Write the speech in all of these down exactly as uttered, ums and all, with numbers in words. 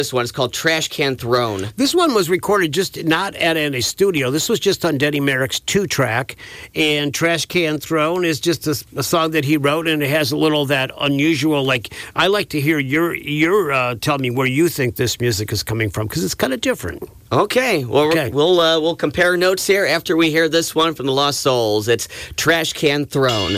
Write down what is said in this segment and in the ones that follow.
This one is called Trash Can Throne. This one was recorded just not at a studio. This was just on Denny Merrick's two-track, and Trash Can Throne is just a, a song that he wrote, and it has a little of that unusual, like, I like to hear your, your uh, tell me where you think this music is coming from, because it's kind of different. Okay, well, Okay. we'll uh, we'll compare notes here after we hear this one from the Lost Souls. It's Trash Can Throne.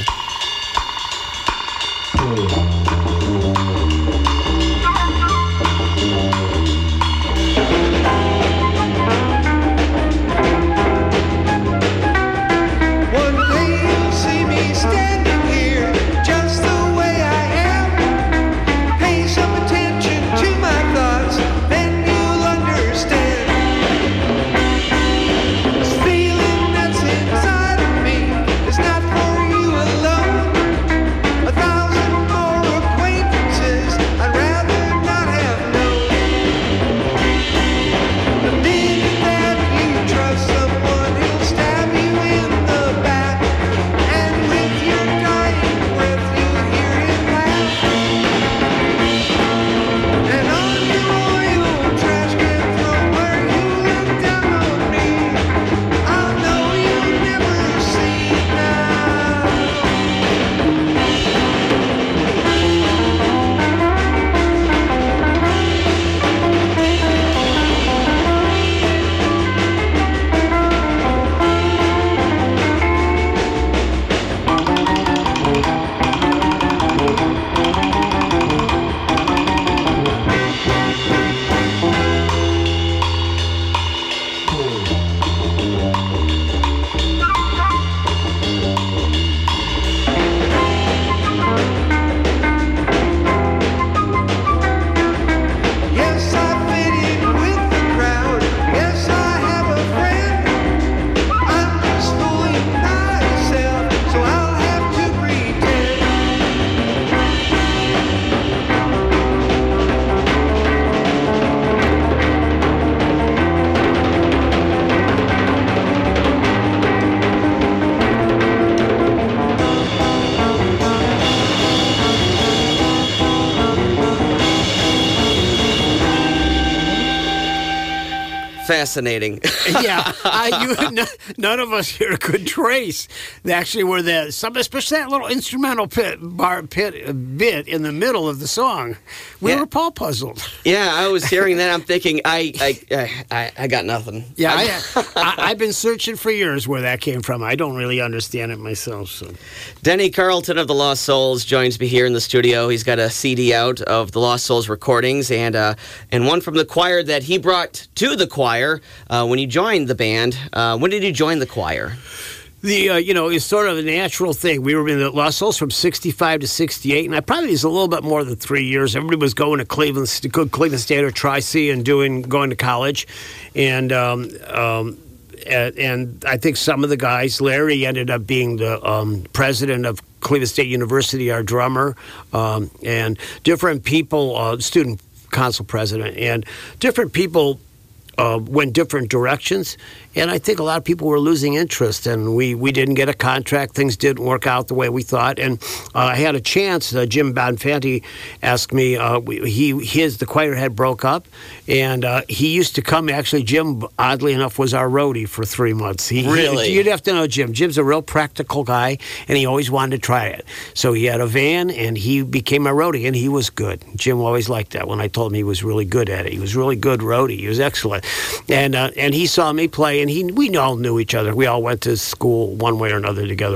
Fascinating. Yeah, I, you, n- none of us here could trace actually where that, some, especially that little instrumental pit, bar pit uh, bit in the middle of the song. We Yeah. were all puzzled. Yeah, I was hearing that. I'm thinking, I I, I, I got nothing. Yeah, I, I, I've been searching for years where that came from. I don't really understand it myself. So, Denny Carlton of the Lost Souls joins me here in the studio. He's got a C D out of the Lost Souls recordings and uh, and one from the choir that he brought to the choir uh, when you joined the band. Uh, when did you join the choir? The, uh, you know, it's sort of a natural thing. We were in the Lost Souls from sixty-five to sixty-eight, and I probably was a little bit more than three years. Everybody was going to Cleveland, to Cleveland State or Tri-C and doing, going to college. And, um, um, and, and I think some of the guys, Larry ended up being the um, president of Cleveland State University, our drummer, um, and different people, uh, student council president, and different people Uh, went different directions, and I think a lot of people were losing interest, and we, we didn't get a contract. Things didn't work out the way we thought, and uh, I had a chance. Uh, Jim Bonfanti asked me. Uh, we, he his the choir had broke up, and uh, he used to come. Actually, Jim, oddly enough, was our roadie for three months. He, Really? He, you'd have to know Jim. Jim's a real practical guy, and he always wanted to try it. So he had a van, and he became a roadie, and he was good. Jim always liked that. When I told him he was really good at it, he was really good roadie. He was excellent. And uh, and he saw me play, and he we all knew each other. We all went to school one way or another together.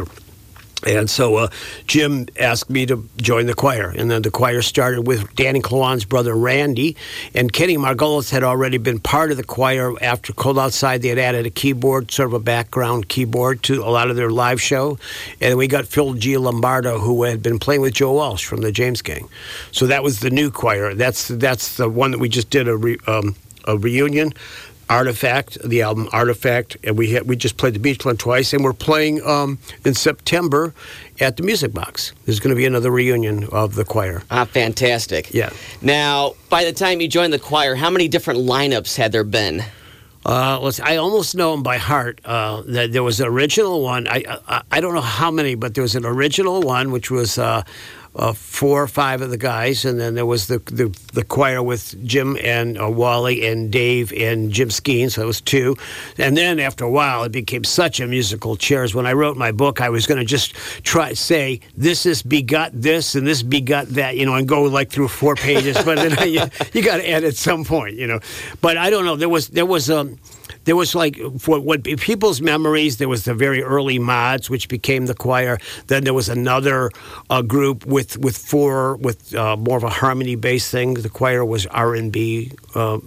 And so uh, Jim asked me to join the choir, and then the choir started with Danny Klowan's brother Randy, and Kenny Margolis had already been part of the choir. After Cold Outside, they had added a keyboard, sort of a background keyboard to a lot of their live show, and we got Phil G. Lombardo, who had been playing with Joe Walsh from the James Gang. So that was the new choir. That's that's the one that we just did a re, um, a reunion. Artifact, the album Artifact, and we had, we just played the Beachland twice, and we're playing um, in September at the Music Box. There's going to be another reunion of the choir. Ah, fantastic. Yeah. Now, by the time you joined the choir, how many different lineups had there been? Uh, let's, I almost know them by heart. Uh, that there was an original one. I, I I don't know how many, but there was an original one, which was uh, uh, four or five of the guys, and then there was the the, the choir with Jim and uh, Wally and Dave and Jim Skeen, so it was two. And then after a while, it became such a musical chairs. When I wrote my book, I was going to just try say this is begot this and this begot that, you know, and go like through four pages. But then you, you got to end at some point, you know. But I don't know. There was there was um. There was like, for what people's memories, there was the very early Mods, which became the choir. Then there was another uh, group with, with four, with uh, more of a harmony-based thing. The choir was R and B, uh,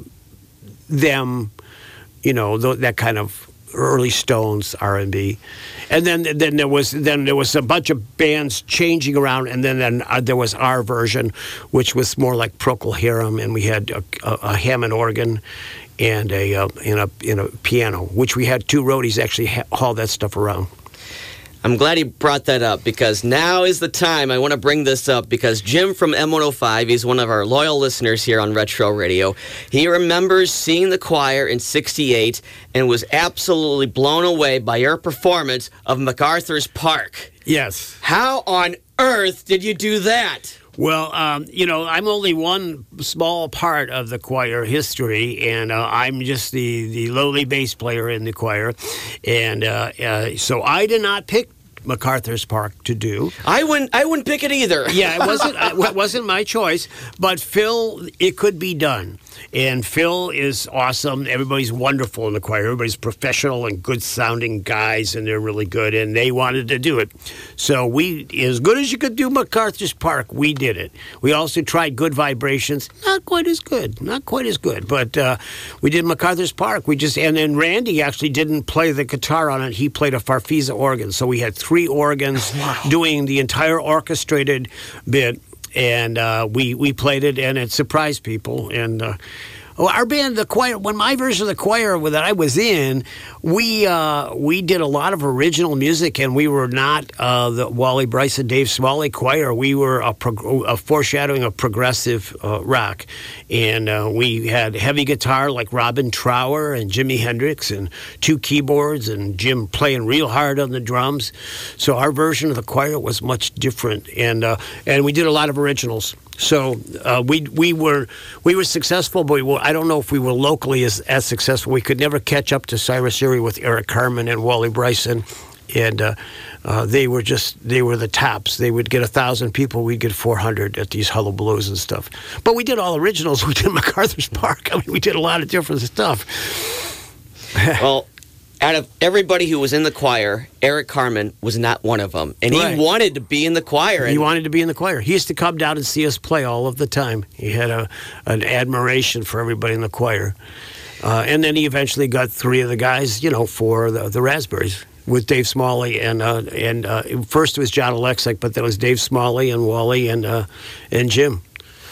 them, you know, th- that kind of early Stones R and B. And then then there was then there was a bunch of bands changing around, and then, then uh, there was our version, which was more like Procol Harum, and we had a, a, a Hammond organ and a uh, in a in a piano, which we had two roadies actually ha- haul that stuff around. I'm glad he brought that up, because now is the time I want to bring this up, because Jim from M one oh five, he's one of our loyal listeners here on Retro Radio. He remembers seeing the choir in sixty-eight and was absolutely blown away by your performance of MacArthur's Park. Yes. How on earth did you do that? Well, um, you know, I'm only one small part of the choir history, and uh, I'm just the, the lowly bass player in the choir. And uh, uh, so I did not pick MacArthur's Park to do. I wouldn't I wouldn't pick it either. Yeah, it wasn't it wasn't my choice, but Phil, it could be done. And Phil is awesome. Everybody's wonderful in the choir. Everybody's professional and good-sounding guys, and they're really good, and they wanted to do it. So we, as good as you could do MacArthur's Park, we did it. We also tried Good Vibrations. Not quite as good. Not quite as good. But uh, we did MacArthur's Park. We just And then Randy actually didn't play the guitar on it. He played a Farfisa organ. So we had three organs wow. doing the entire orchestrated bit. And uh, we we played it, and it surprised people. And uh, well, our band, the choir, when my version of the choir that I was in, we uh, we did a lot of original music, and we were not uh, the Wally Bryce and Dave Smalley choir. We were a, prog- a foreshadowing of progressive uh, rock, and uh, we had heavy guitar like Robin Trower and Jimi Hendrix, and two keyboards, and Jim playing real hard on the drums. So our version of the choir was much different, and uh, and we did a lot of originals. So uh, we we were we were successful, but we were, I don't know if we were locally as, as successful. We could never catch up to Cyrus Erie with Eric Carmen and Wally Bryson, and uh, uh, they were just they were the tops. They would get a thousand people, we'd get four hundred at these hullabaloos and stuff. But we did all originals. We did MacArthur's Park. I mean, we did a lot of different stuff. Well, out of everybody who was in the choir, Eric Carmen was not one of them. And Right. he wanted to be in the choir. He And wanted to be in the choir. He used to come down and see us play all of the time. He had a an admiration for everybody in the choir. Uh, and then he eventually got three of the guys, you know, for the, the Raspberries with Dave Smalley. And uh, and uh, first it was John Alexic, but then it was Dave Smalley and Wally and uh, and Jim.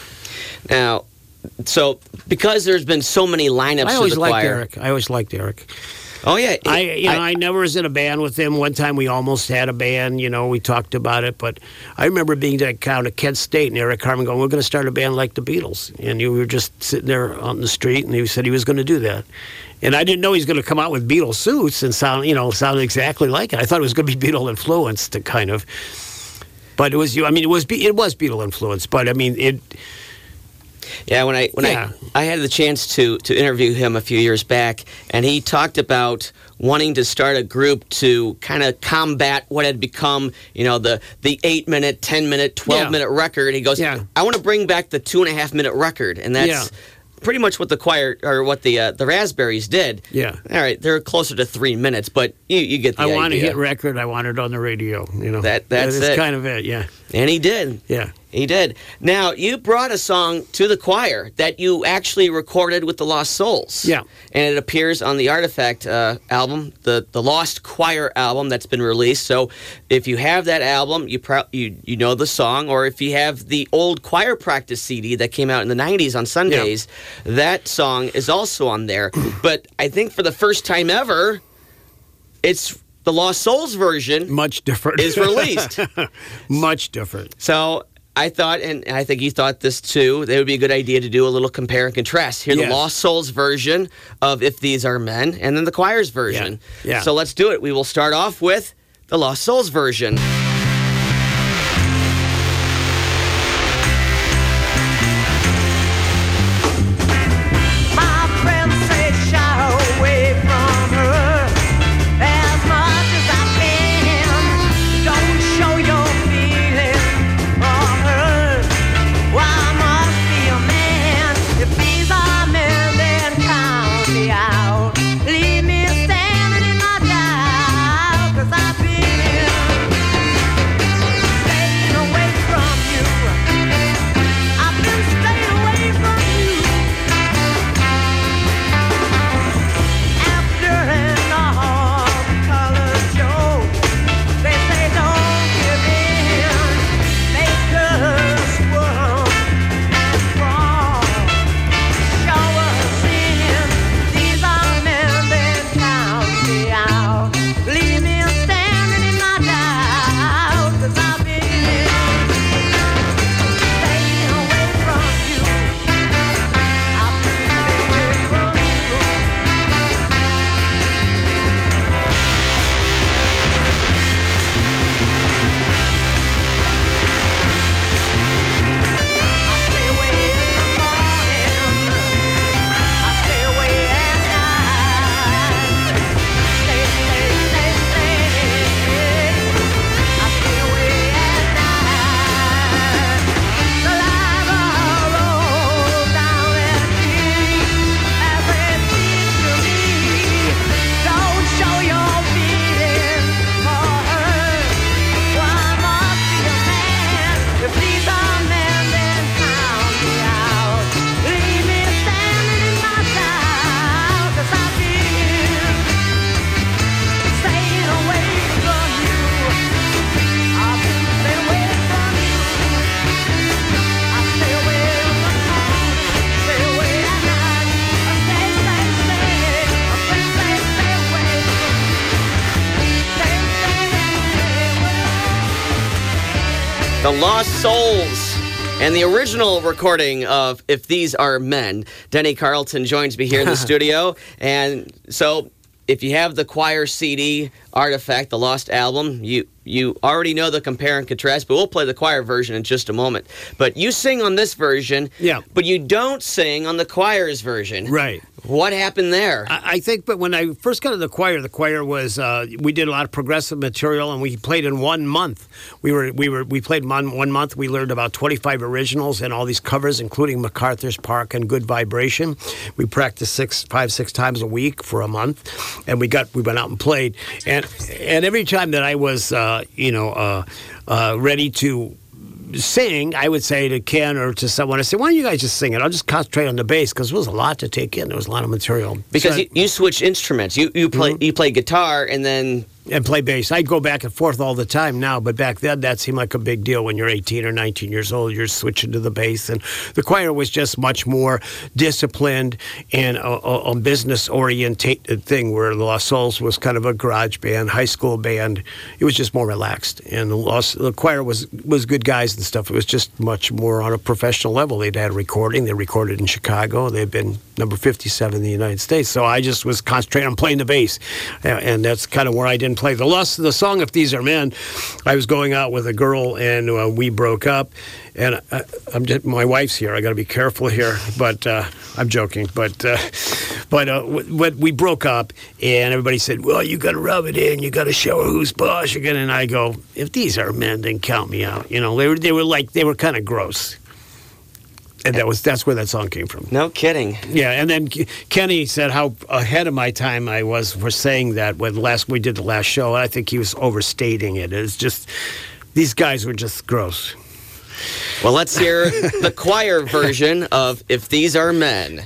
Now, so because there's been so many lineups I for always the liked choir. Eric. I always liked Eric. Oh, yeah. I you know I- I, never was in a band with him. One time we almost had a band. You know, we talked about it, but I remember being down at Kent State and Eric Carmen going, "We're going to start a band like the Beatles." And we were just sitting there on the street, and he said he was going to do that. And I didn't know he was going to come out with Beatles suits and sound, you know, sound exactly like it. I thought it was going to be Beatle influenced, to kind of. But it was, I mean, it was it was Beatle influenced. But I mean, it. Yeah, when I when Yeah. I I had the chance to to interview him a few years back, and he talked about wanting to start a group to kind of combat what had become, you know, the the eight minute, ten minute, twelve minute record. He goes, Yeah. I want to bring back the two and a half minute record, and that's. Yeah. Pretty much what the choir or what the uh, the Raspberries did. Yeah. All right, they're closer to three minutes, but you, you get the I idea. want to hit record. I want it on the radio. You know, That- that's That's it. kind of it. Yeah, And he did. yeah. He did. Now, you brought a song to the choir that you actually recorded with the Lost Souls. Yeah. And it appears on the Artifact uh, album, the, the Lost Choir album that's been released. So if you have that album, you, pro- you you know the song, or if you have the old choir practice C D that came out in the nineties on Sundays, that song is also on there. But I think for the first time ever, it's the Lost Souls version Much different. is released. Much different. So I thought, and I think you thought this too, that it would be a good idea to do a little compare and contrast. Hear Yes. the Lost Souls version of If These Are Men, and then the choir's version. Yeah. Yeah. So let's do it. We will start off with the Lost Souls version. The Lost Souls. And the original recording of If These Are Men. Denny Carlton joins me here in the studio. And so if you have the choir C D, Artifact, the Lost Album, you you already know the compare and contrast, but we'll play the choir version in just a moment. But you sing on this version, yeah. but you don't sing on the choir's version. Right. What happened there? I, I think, but when I first got to the choir, the choir was uh, we did a lot of progressive material, and we played in one month. We were we were we played one one month. We learned about twenty-five originals and all these covers, including MacArthur's Park and Good Vibration. We practiced six five six times a week for a month, and we got we went out and played. And and every time that I was uh, you know uh, uh, ready to sing, I would say to Ken or to someone, I say, why don't you guys just sing it? I'll just concentrate on the bass, because there was a lot to take in. There was a lot of material. Because so, you, you switch instruments. You you play mm-hmm. you play guitar and then and play bass. I go back and forth all the time now, but back then that seemed like a big deal. When you're eighteen or nineteen years old, you're switching to the bass. And the choir was just much more disciplined and a, a, a business-oriented thing, where the Lost Souls was kind of a garage band, high school band. It was just more relaxed. And the, Lost, the choir was, was good guys and stuff. It was just much more on a professional level. They'd had a recording. They recorded in Chicago. They'd been number fifty-seven in the United States. So I just was concentrating on playing the bass. And that's kind of where I didn't play. The lost, the song If These Are Men, I was going out with a girl, and uh, we broke up. And I, I'm just, my wife's here. I got to be careful here, but uh, I'm joking. But uh, but uh, w- we broke up, and everybody said, "Well, you got to rub it in. You got to show her who's boss." Again, and I go, "If these are men, then count me out." You know, they were they were like they were kind of gross. And that was that's where that song came from. No kidding. Yeah, and then Kenny said how ahead of my time I was for saying that when last we did the last show. I think he was overstating it. It's just these guys were just gross. Well, let's hear the choir version of If These Are Men.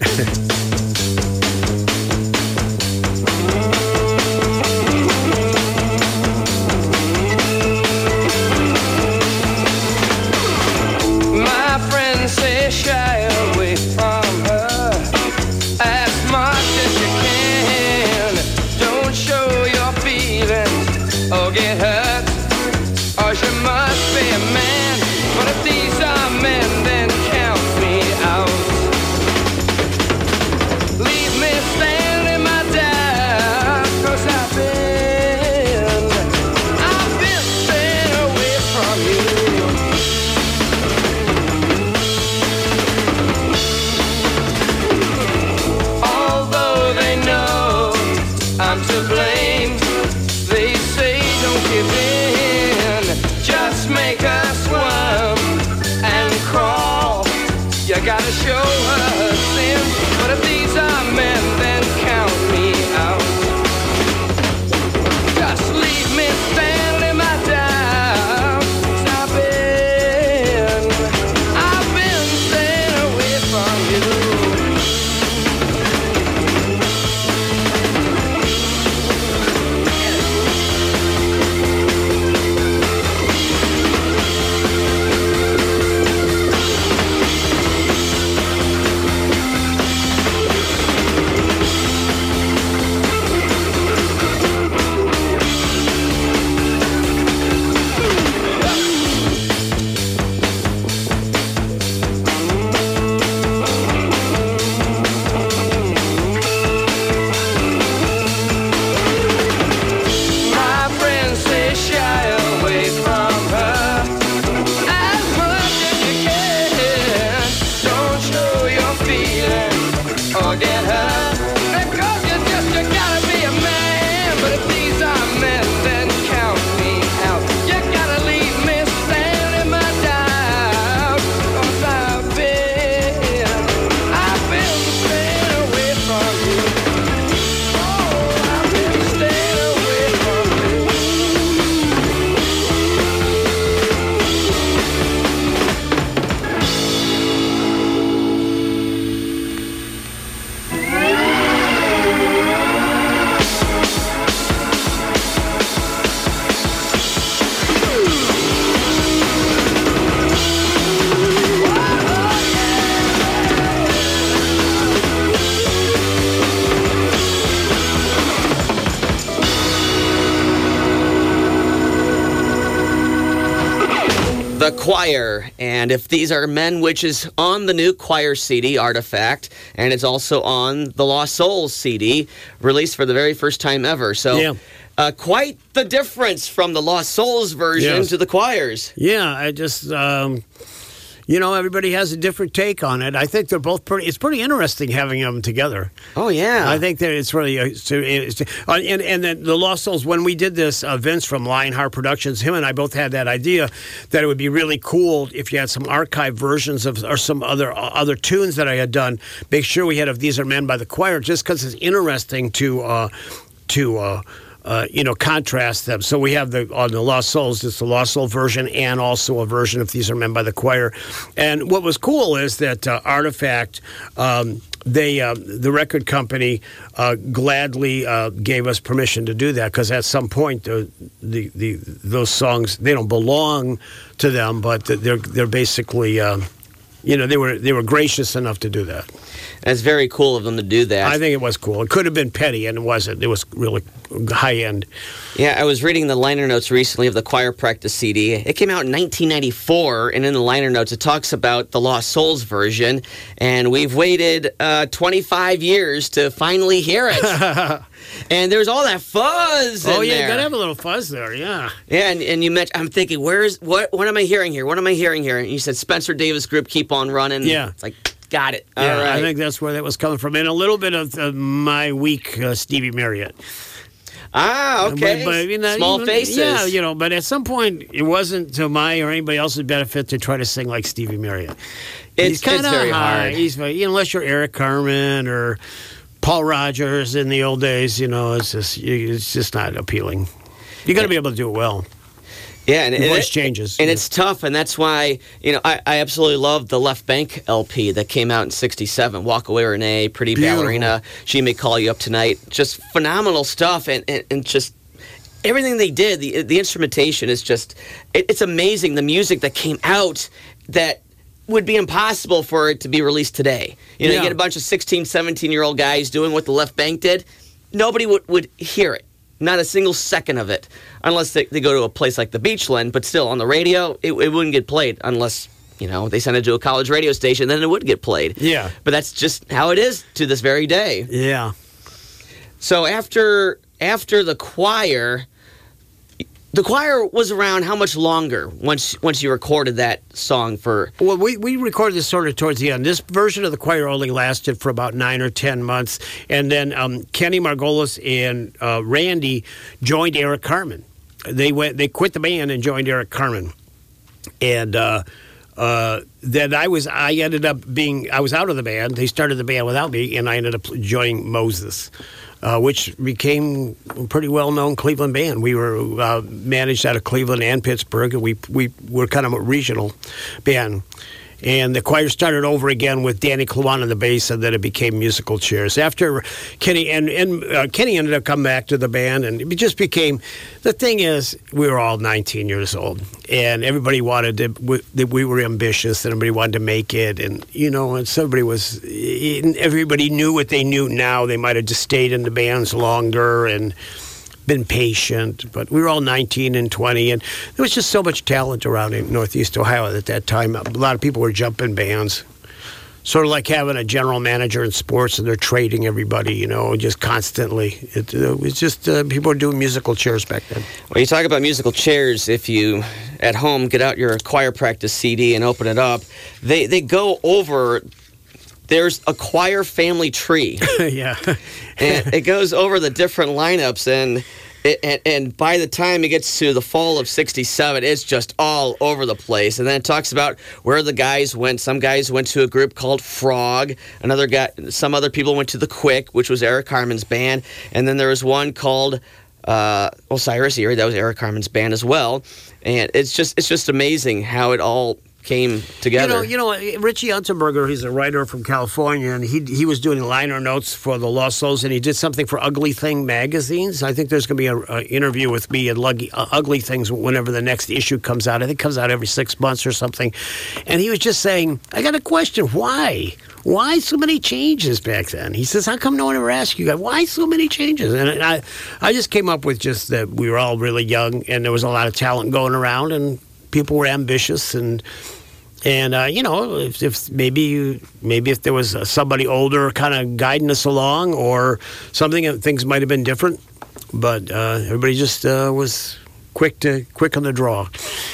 The Choir, and If These Are Men, which is on the new Choir C D, Artifact, and it's also on the Lost Souls C D, released for the very first time ever. So, yeah. uh, quite the difference from the Lost Souls version Yes. to the Choir's. Yeah, I just, um, you know, everybody has a different take on it. I think they're both pretty, it's pretty interesting having them together. Oh, yeah. I think that it's really, uh, it's, it's, uh, and, and then the Lost Souls, when we did this, uh, Vince from Lionheart Productions, him and I both had that idea that it would be really cool if you had some archive versions of, or some other uh, other tunes that I had done. Make sure we had If These Are Men by the Choir, just because it's interesting to, uh, to, uh, Uh, you know, contrast them. So we have the on the Lost Souls, it's the Lost Soul version, and also a version of These Are Men by the Choir. And what was cool is that uh, Artifact, um, they uh, the record company uh, gladly uh, gave us permission to do that, because at some point uh, the the those songs, they don't belong to them, but they're they're basically. Uh, You know, they were they were gracious enough to do that. That's very cool of them to do that. I think it was cool. It could have been petty, and it wasn't. It was really high end. Yeah, I was reading the liner notes recently of the Choir Practice C D. It came out in nineteen ninety-four, and in the liner notes, it talks about the Lost Souls version, and we've waited uh, twenty-five years to finally hear it. And there's all that fuzz. Oh in yeah, there. you gotta have a little fuzz there. Yeah. Yeah, and, and you mentioned, I'm thinking, where is what? What am I hearing here? What am I hearing here? And you said Spencer Davis Group, Keep On Running. Yeah. It's like, got it. Yeah, all right. I think that's where that was coming from, and a little bit of uh, my weak uh, Stevie Marriott. Ah, okay. But, but, you know, Small even- faces. Yeah, you know, but at some point, it wasn't to my or anybody else's benefit to try to sing like Stevie Marriott. It's, He's kinda it's very high. hard. He's very- you know, unless you're Eric Carmen or Paul Rogers in the old days, you know, it's just it's just not appealing. You got to be able to do it well. Yeah, and, Your and voice it, changes. and it's tough, and that's why you know I, I absolutely love the Left Bank L P that came out in sixty-seven. Walk Away Renee, Pretty Beautiful. Ballerina, She May Call You Up Tonight. Just phenomenal stuff, and, and, and just everything they did. The the instrumentation is just it, it's amazing. The music that came out that would be impossible for it to be released today. You know, Yeah. you get a bunch of sixteen, seventeen-year-old guys doing what the Left Bank did. Nobody would, would hear it. Not a single second of it, unless they, they go to a place like the Beachland. But still, on the radio, it, it wouldn't get played unless, you know, they sent it to a college radio station, then it would get played. Yeah. But that's just how it is to this very day. Yeah. So after after the Choir, the Choir was around how much longer once once you recorded that song for? Well, we, we recorded this sort of towards the end. This version of the Choir only lasted for about nine or ten months. And then um, Kenny Margolis and uh, Randy joined Eric Carmen. They went. They quit the band and joined Eric Carmen. And uh, uh, then I was. I ended up being. I was out of the band. They started the band without me, and I ended up joining Moses. Uh, which became a pretty well-known Cleveland band. We were uh, managed out of Cleveland and Pittsburgh, and we we were kind of a regional band. And the Choir started over again with Danny Kluan on the bass, and then it became Musical Chairs. After Kenny and, and uh, Kenny ended up coming back to the band, and it just became. The thing is, we were all nineteen years old, and everybody wanted to. We, that we were ambitious, and everybody wanted to make it, and you know, and somebody was. Everybody knew what they knew now. They might have just stayed in the bands longer and been patient, but we were all nineteen and twenty, and there was just so much talent around in Northeast Ohio at that time. A lot of people were jumping bands, sort of like having a general manager in sports, and they're trading everybody, you know, just constantly. It, uh, it was just uh, people were doing musical chairs back then. When you talk about musical chairs, if you at home get out your Choir Practice C D and open it up, they they go over. There's a choir family tree. Yeah. And it goes over the different lineups, and, it, and and by the time it gets to the fall of sixty-seven, it's just all over the place. And then it talks about where the guys went. Some guys went to a group called Frog. Another guy, some other people went to the Quick, which was Eric Carmen's band. And then there was one called uh, Osiris Erie. That was Eric Carmen's band as well. And it's just it's just amazing how it all came together. You know, you know, Richie Unterberger, he's a writer from California, and he he was doing liner notes for the Lost Souls, and he did something for Ugly Thing magazines. I think there's going to be an interview with me and Luggy, uh, Ugly Things whenever the next issue comes out. I think it comes out every six months or something. And he was just saying, I got a question. Why? Why so many changes back then? He says, how come no one ever asked you guys, why so many changes? And I, I just came up with just that we were all really young, and there was a lot of talent going around, and people were ambitious and. And uh, you know, if, if maybe you, maybe if there was uh, somebody older kind of guiding us along or something, uh, things might have been different. But uh, everybody just uh, was quick to quick on the draw.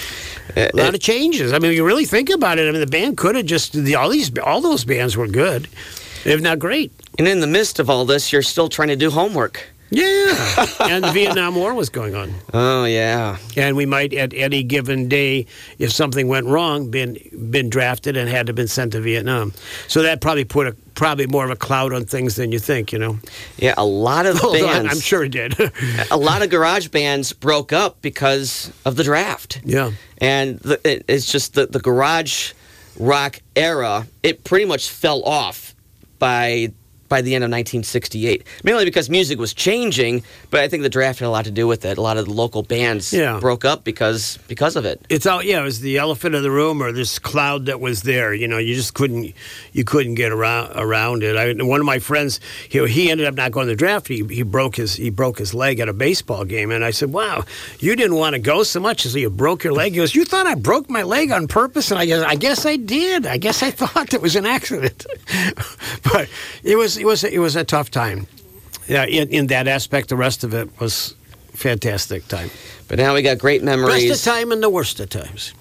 A lot of changes. I mean, you really think about it. I mean, the band could have just the, all these all those bands were good, if not great. And in the midst of all this, you're still trying to do homework. Yeah, and the Vietnam War was going on. Oh, yeah. And we might, at any given day, if something went wrong, been been drafted and had to been sent to Vietnam. So that probably put a probably more of a cloud on things than you think, you know. Yeah, a lot of Although bands. I'm sure it did. A lot of garage bands broke up because of the draft. Yeah. And the, it, it's just the, the garage rock era, it pretty much fell off by by the end of nineteen sixty-eight. Mainly because music was changing, but I think the draft had a lot to do with it. A lot of the local bands yeah. broke up because because of it. It's all yeah, it was the elephant in the room or this cloud that was there. You know, you just couldn't you couldn't get around around it. I, one of my friends, he, he ended up not going to the draft. He he broke his he broke his leg at a baseball game, and I said, "Wow, you didn't want to go so much as you broke your leg." He goes, "You thought I broke my leg on purpose?" And I guess I guess I did. I guess I thought it was an accident, but it was. It was it was a tough time. Yeah, in, in that aspect, the rest of it was fantastic time. But now we got great memories. Best of time and the worst of times.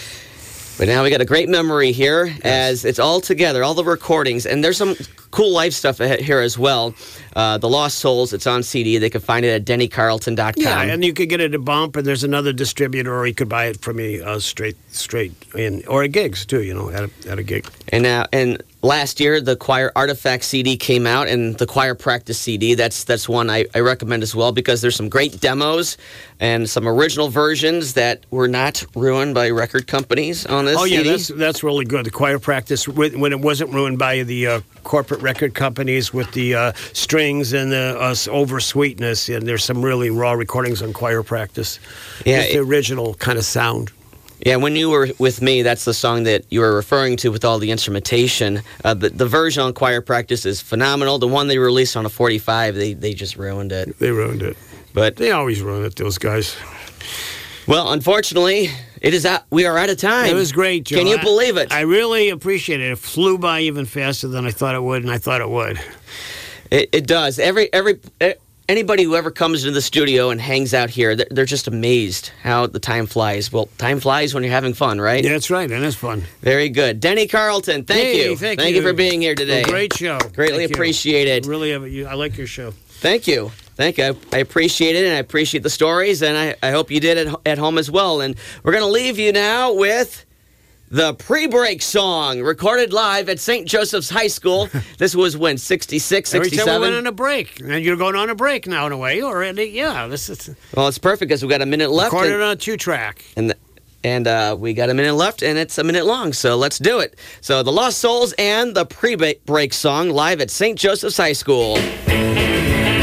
But now we got a great memory here, yes. as it's all together, all the recordings, and there's some cool live stuff here as well. Uh, the Lost Souls, it's on C D. They can find it at denny carlton dot com. Yeah, and you could get it at Bump, and there's another distributor, or you could buy it from me uh, straight, straight in, or at gigs too. You know, at a, at a gig. And now, and last year, the Choir Artifact C D came out, and the Choir Practice C D. That's that's one I, I recommend as well because there's some great demos and some original versions that were not ruined by record companies on this. Oh yeah, C D. that's that's really good. The Choir Practice when it wasn't ruined by the uh, corporate record companies with the uh, strings and the uh, over sweetness, and there's some really raw recordings on Choir Practice. Yeah, it's the original kind of sound. Yeah, when you were with me, that's the song that you were referring to with all the instrumentation. Uh, the, the version on Choir Practice is phenomenal. The one they released on a forty-five, they they just ruined it. They ruined it. But they always ruin it, those guys. Well, unfortunately, it is out, we are out of time. It was great, Joe. Can you believe it? I, I really appreciate it. It flew by even faster than I thought it would, and I thought it would. It, it does. Every every anybody who ever comes into the studio and hangs out here, they're, they're just amazed how the time flies. Well, time flies when you're having fun, right? Yeah, that's right, and it's fun. Very good. Denny Carlton, thank hey, you. Thank, thank you. you for being here today. Well, great show. Greatly thank appreciate you. it. Really, have you, I like your show. Thank you. Thank you. I, I appreciate it, and I appreciate the stories, and I, I hope you did at, at home as well. And we're going to leave you now with the pre-break song, recorded live at Saint Joseph's High School. This was when, sixty-six, sixty-seven? Every time we went on a break. And you're going on a break now, in a way. Or, yeah, this is... Well, it's perfect, because we've got a minute left. Recorded and, on a two-track. And, the, and uh, we got a minute left, and it's a minute long, so let's do it. So, the Lost Souls and the pre-break song live at Saint Joseph's High School.